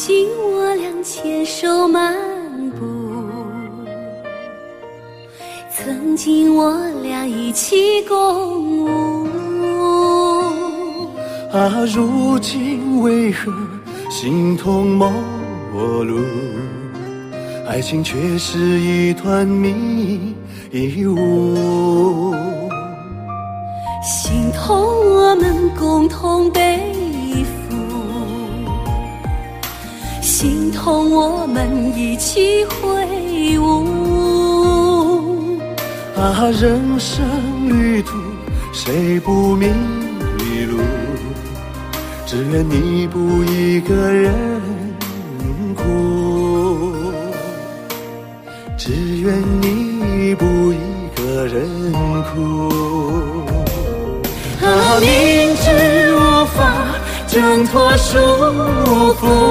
今我俩牵手漫步，曾经我俩一起共舞。 啊，如今为何形同陌路？爱情却是一团迷雾。 心痛我们共同背负，心痛我们一起挥舞。 啊，人生旅途谁不迷路？只愿你不一个人哭，只愿你不一个人哭。啊，明知无法挣脱束缚，